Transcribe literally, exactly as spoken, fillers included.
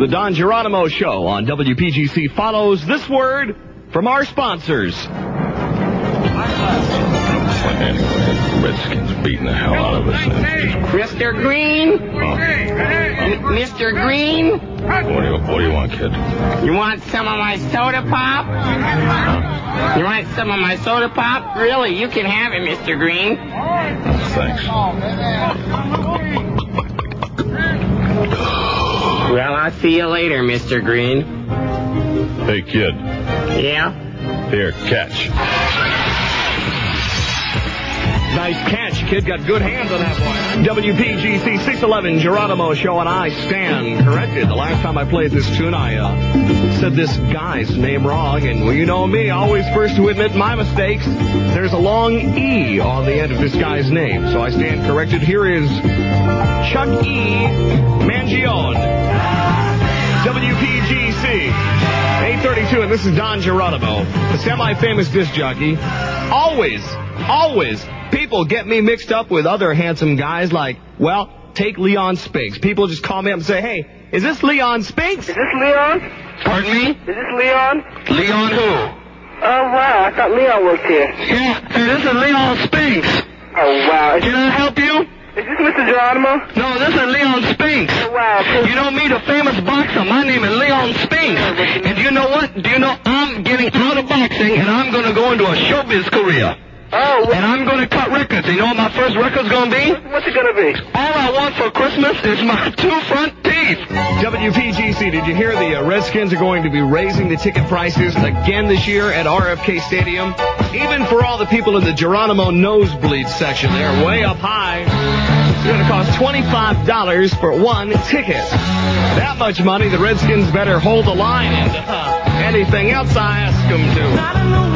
The Don Geronimo Show on W P G C follows this word from our sponsors. Anyway, Redskins beating the hell out of us. Mister Green? Huh? M- Mister Green? What do you, what do you want, kid? You want some of my soda pop? Huh? You want some of my soda pop? Really, you can have it, Mister Green. Oh, thanks. Well, I'll see you later, Mister Green. Hey, kid. Yeah? Here, catch. Nice catch, kid. Got good hands on that boy. W P G C six eleven Geronimo Show, and I stand corrected. The last time I played this tune, I uh, said this guy's name wrong, and well, you know me, always first to admit my mistakes. There's a long E on the end of this guy's name, so I stand corrected. Here is Chuck E. Mangione. W P G C eight thirty-two, and this is Don Geronimo, the semi-famous disc jockey. Always, always, people get me mixed up with other handsome guys like, well, take Leon Spinks. People just call me up and say, hey, is this Leon Spinks? Is this Leon? Pardon me? Is this Leon? Leon who? Oh, wow. I thought Leon worked here. Yeah, hey, this is Leon Spinks. Oh, wow. Is Can I help you? Is this Mister Geronimo? No, this is Leon Spinks. Oh, wow. You know me, the famous boxer. My name is Leon Spinks. And do you know what? Do you know I'm getting out of boxing and I'm going to go into a showbiz career. Oh, what, And I'm going to cut records. You know what my first record's going to be? what's it going to be? All I want for Christmas is my two front teeth. W P G C, did you hear the uh, Redskins are going to be raising the ticket prices again this year at R F K Stadium? Even for all the people in the Geronimo nosebleed section, they're way up high. It's going to cost twenty-five dollars for one ticket. That much money, the Redskins better hold the line, and uh, anything else I ask them to.